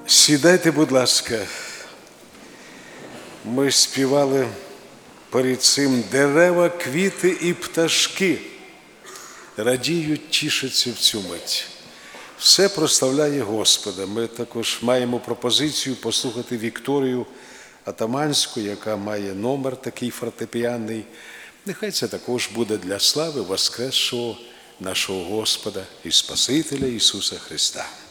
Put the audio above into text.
Сідайте, будь ласка. Ми співали перед цим: дерева, квіти і пташки радіють, тішаться в цю мить. Все прославляє Господа. Ми також маємо пропозицію послухати Вікторію Атаманську, яка має номер такий фортепіанний. Нехай це також буде для слави воскресшого нашого Господа і Спасителя Ісуса Христа.